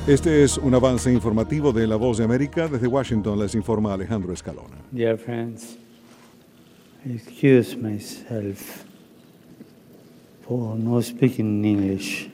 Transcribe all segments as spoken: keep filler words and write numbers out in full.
Este es un avance informativo de La Voz de América. Desde Washington les informa Alejandro Escalona. Dear friends, I excuse myself for not speaking English.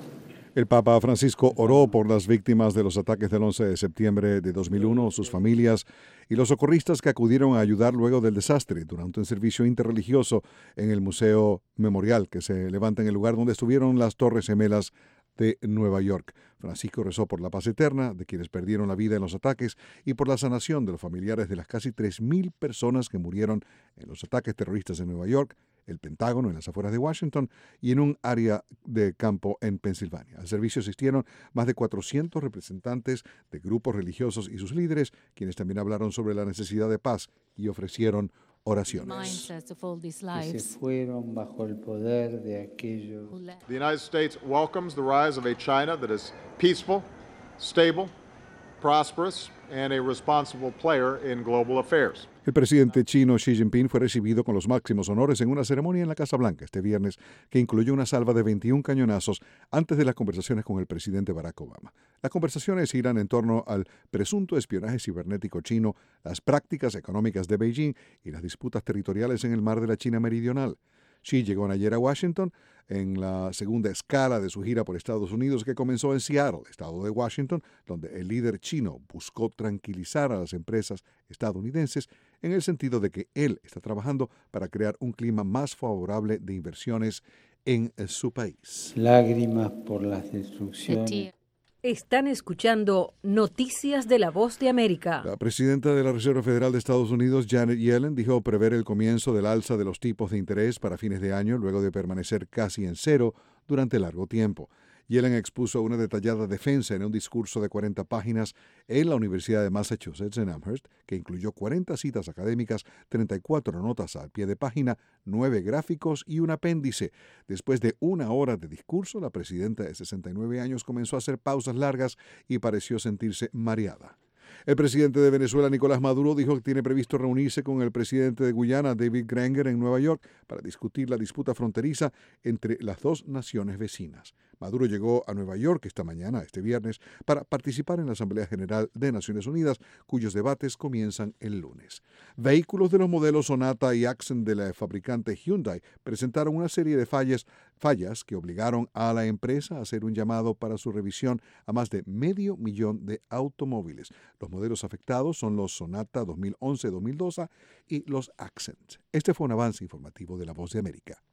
El Papa Francisco oró por las víctimas de los ataques del once de septiembre de dos mil uno, sus familias y los socorristas que acudieron a ayudar luego del desastre durante un servicio interreligioso en el Museo Memorial que se levanta en el lugar donde estuvieron las Torres Gemelas de Nueva York. Francisco rezó por la paz eterna de quienes perdieron la vida en los ataques y por la sanación de los familiares de las casi tres mil personas que murieron en los ataques terroristas en Nueva York, el Pentágono en las afueras de Washington y en un área de campo en Pensilvania. Al servicio asistieron más de cuatrocientos representantes de grupos religiosos y sus líderes, quienes también hablaron sobre la necesidad de paz y ofrecieron oraciones. Que se fueron bajo el poder de aquellos. The United States welcomes the rise of a China that is peaceful, stable, prosperous, and a responsible player in global affairs. El presidente chino Xi Jinping fue recibido con los máximos honores en una ceremonia en la Casa Blanca este viernes que incluyó una salva de veintiún cañonazos antes de las conversaciones con el presidente Barack Obama. Las conversaciones irán en torno al presunto espionaje cibernético chino, las prácticas económicas de Beijing y las disputas territoriales en el mar de la China Meridional. Xi llegó ayer a Washington en la segunda escala de su gira por Estados Unidos que comenzó en Seattle, estado de Washington, donde el líder chino buscó tranquilizar a las empresas estadounidenses en el sentido de que él está trabajando para crear un clima más favorable de inversiones en su país. Lágrimas por las destrucciones. Están escuchando Noticias de La Voz de América. La presidenta de la Reserva Federal de Estados Unidos, Janet Yellen, dijo prever el comienzo del alza de los tipos de interés para fines de año, luego de permanecer casi en cero durante largo tiempo. Yellen expuso una detallada defensa en un discurso de cuarenta páginas en la Universidad de Massachusetts en Amherst, que incluyó cuarenta citas académicas, treinta y cuatro notas al pie de página, nueve gráficos y un apéndice. Después de una hora de discurso, la presidenta de sesenta y nueve años comenzó a hacer pausas largas y pareció sentirse mareada. El presidente de Venezuela, Nicolás Maduro, dijo que tiene previsto reunirse con el presidente de Guyana, David Granger, en Nueva York para discutir la disputa fronteriza entre las dos naciones vecinas. Maduro llegó a Nueva York esta mañana, este viernes, para participar en la Asamblea General de Naciones Unidas, cuyos debates comienzan el lunes. Vehículos de los modelos Sonata y Accent de la fabricante Hyundai presentaron una serie de fallas, fallas que obligaron a la empresa a hacer un llamado para su revisión a más de medio millón de automóviles. Los modelos afectados son los Sonata dos mil once dos mil doce y los Accent. Este fue un avance informativo de La Voz de América.